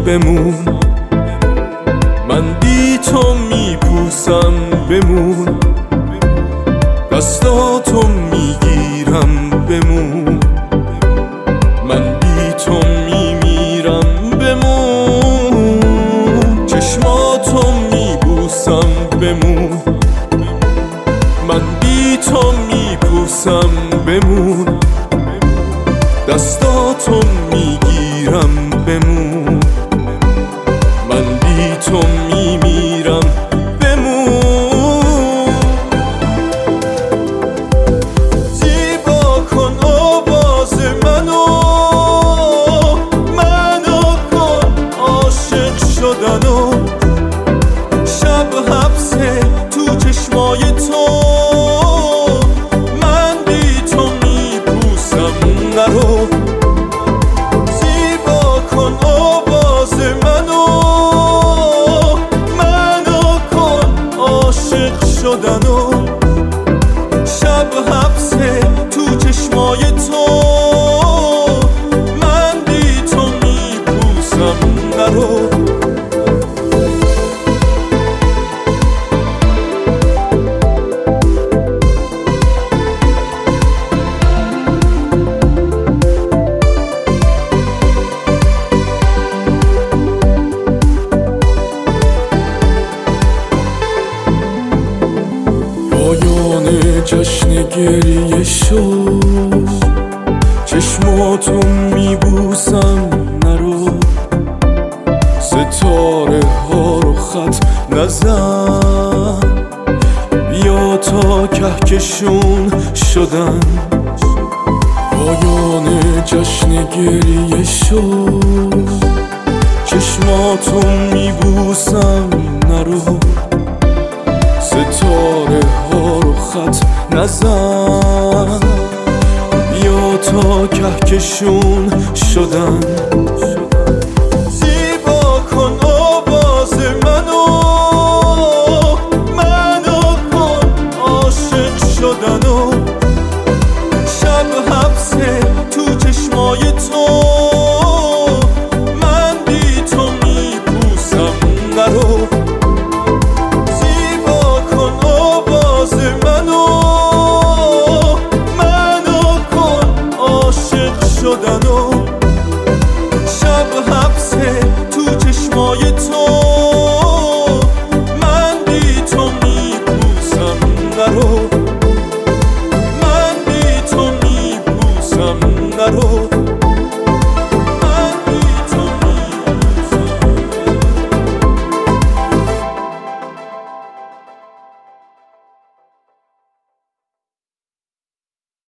بمون، من بی تو میپوسم بمون، دستاتو میگیرم بمون، من بی تو میمیرم بمون، چشماتو میبوسم بمون، من بی تو میپوسم بمون، دستاتو میگیرم بمون، من بی تو میمیرم بمون. زیبا کن آواز منو کن عاشق شدنو، شب حبسه تو چشمای تو، من بی تو میپوسم نرو. زیبا کن آواز منو کن عاشق شدنو، شب حبسه تو چشمای تو، من بی تو میپوسم نرو. پایان جشن گریه شد، چشماتو میبوسم نرو، ستاره ها رو خط نزن، بیا تا کهکشون شدن. پایان جشن گریه شد، چشماتو میبوسم نرو، ستاره ها رو خط نزن، بیا تا کهکشون شدن.